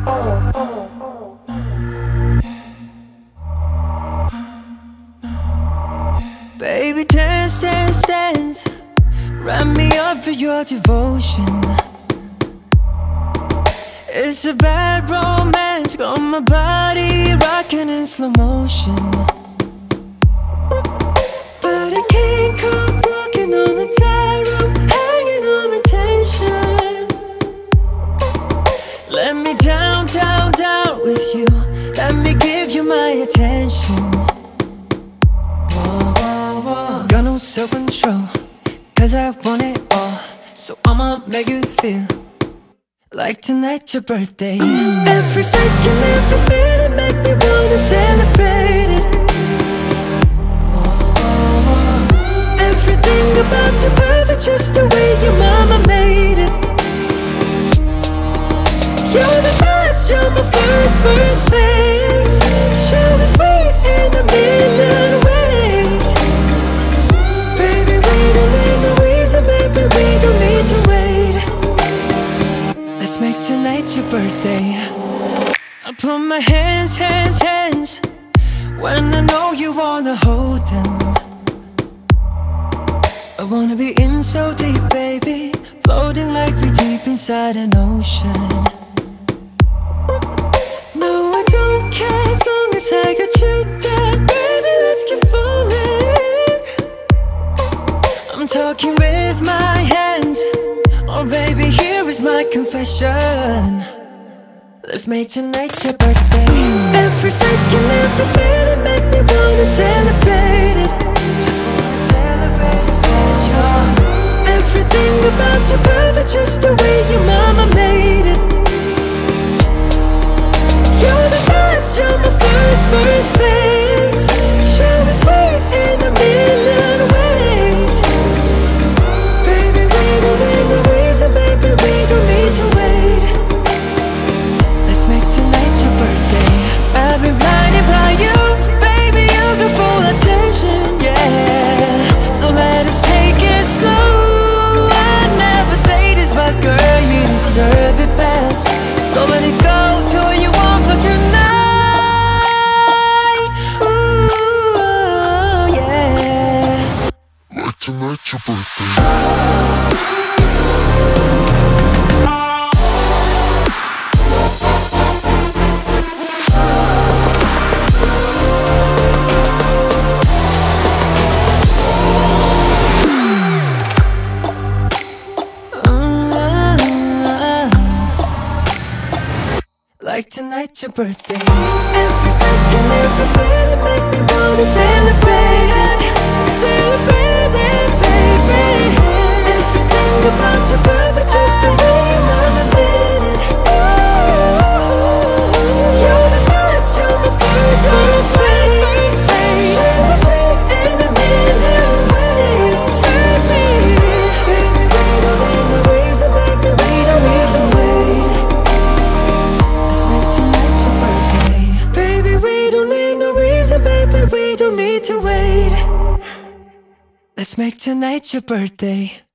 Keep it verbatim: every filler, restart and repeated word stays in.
Baby, dance, dance, dance. Wrap me up for your devotion. It's a bad romance, got my body rocking in slow motion. But I can't come walking on the tightrope, hanging on the tension. Let me down, down, down with you. Let me give you my attention. Whoa, whoa, whoa. Got no self-control, cause I want it all. So I'ma make you feel like tonight's your birthday. Every second, every minute make me wanna celebrate it. Everything about you perfect, just the way your mama made it. You're the best, you're my first, first place. Show is sweet in a million ways. Baby, we don't need no reason, baby, we don't need to wait. Let's make tonight your birthday. I put my hands, hands, hands when I know you wanna hold them. I wanna be in so deep, baby, floating like we deep inside an ocean. No, I don't care as long as I got you there. Baby, let's keep falling. I'm talking with my hands. Oh baby, here is my confession. Let's make tonight your birthday. Every second, every minute make me wanna celebrate it. Just wanna celebrate it. Everything about you perfect, just the way your mama made it. You're the best, you're my first, first place. Show is sweet in a million ways. Baby, we don't need no reason, baby, we don't need to wait. Let's make tonight your birthday. I've been blinded by you, baby, you got full attention, yeah. So let us take it slow. Girl, you deserve it best. So let it go to what you want for tonight. Ooh, yeah. Like tonight your birthday. Like tonight's your birthday. Every second, every minute make me wanna celebrate it. Celebrate it, baby. Everything about you perfect, just the way your mama made it. You're the best, you're my first, first place, first place. Show is sweet in a million ways, baby. Baby, we don't need no reason, baby, we don't need to wait. Baby, we don't need no reason, baby, we don't need to wait. Let's make tonight your birthday.